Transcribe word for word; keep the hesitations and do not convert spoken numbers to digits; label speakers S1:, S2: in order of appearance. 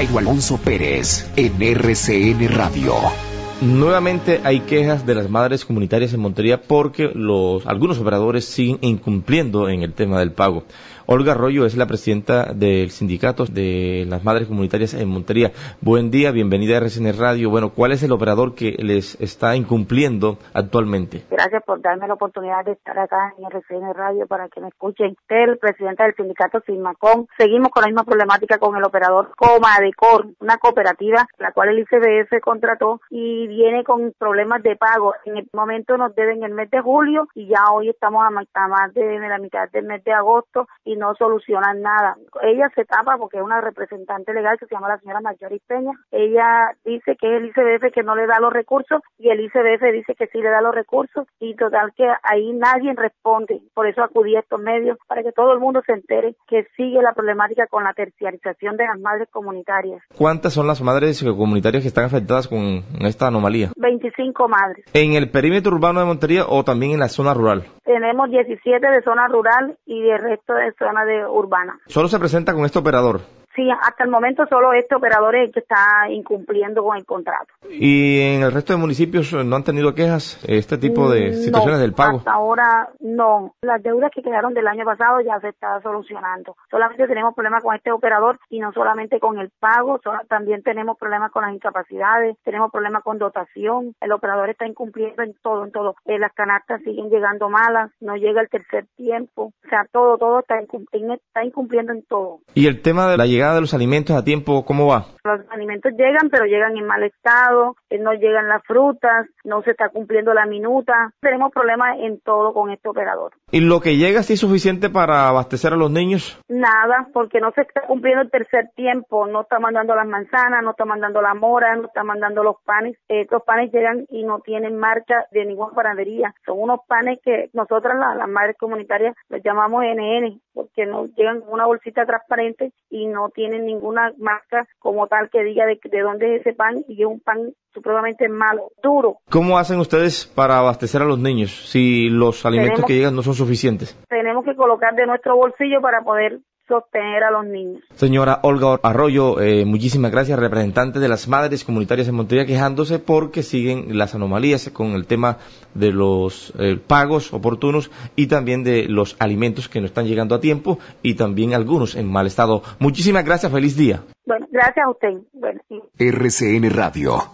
S1: Jairo Alonso Pérez, en R C N Radio.
S2: Nuevamente hay quejas de las madres comunitarias en Montería porque los algunos operadores siguen incumpliendo en el tema del pago. Olga Arroyo es la presidenta del sindicato de las madres comunitarias en Montería. Buen día, bienvenida a R C N Radio. Bueno, ¿cuál es el operador que les está incumpliendo actualmente?
S3: Gracias por darme la oportunidad de estar acá en R C N Radio para que me escuchen. El presidente del sindicato Sinmacón. Seguimos con la misma problemática con el operador Comadecor, una cooperativa la cual el I C B F contrató y viene con problemas de pago. En el momento nos deben el mes de julio y ya hoy estamos a más, a más de la mitad del mes de agosto y no solucionan nada. Ella se tapa porque es una representante legal que se llama la señora Marjorie Peña. Ella dice que es el I C B F que no le da los recursos y el I C B F dice que sí le da los recursos y total que ahí nadie responde. Por eso acudí a estos medios para que todo el mundo se entere que sigue la problemática con la terciarización de las madres comunitarias.
S2: ¿Cuántas son las madres comunitarias que están afectadas con esta anomalía?
S3: veinticinco madres.
S2: ¿En el perímetro urbano de Montería o también en la zona rural?
S3: Tenemos diecisiete de zona rural y el resto de zona de urbana.
S2: ¿Solo se presenta con este operador?
S3: Sí, hasta el momento solo este operador es el que está incumpliendo con el contrato.
S2: ¿Y en el resto de municipios no han tenido quejas este tipo de situaciones
S3: no,
S2: del pago?
S3: Hasta ahora no. Las deudas que quedaron del año pasado ya se está solucionando. Solamente tenemos problemas con este operador y no solamente con el pago, también tenemos problemas con las incapacidades, tenemos problemas con dotación. El operador está incumpliendo en todo, en todo. Eh, las canastas siguen llegando malas, no llega el tercer tiempo. O sea, todo, todo está, incumpliendo, está incumpliendo en todo.
S2: ¿Y el tema de la llegada de los alimentos a tiempo, cómo va?
S3: Los alimentos llegan, pero llegan en mal estado, no llegan las frutas, no se está cumpliendo la minuta. Tenemos problemas en todo con este operador.
S2: ¿Y lo que llega sí es suficiente para abastecer a los niños?
S3: Nada, porque no se está cumpliendo el tercer tiempo. No está mandando las manzanas, no está mandando la mora, no está mandando los panes. Estos panes llegan y no tienen marca de ninguna panadería. Son unos panes que nosotras, las, las madres comunitarias, los llamamos N N, porque no llegan con una bolsita transparente y no tienen ninguna marca como tal que diga de, de dónde es ese pan, y es un pan supremamente malo, duro.
S2: ¿Cómo hacen ustedes para abastecer a los niños si los alimentos tenemos, que llegan no son suficientes?
S3: Tenemos que colocar de nuestro bolsillo para poder sostener a los niños.
S2: Señora Olga Arroyo, eh, muchísimas gracias, representante de las madres comunitarias en Montería, quejándose porque siguen las anomalías con el tema de los eh, pagos oportunos y también de los alimentos que no están llegando a tiempo y también algunos en mal estado. Muchísimas gracias, feliz día.
S3: Bueno, gracias a usted. Bueno, sí.
S1: R C N Radio.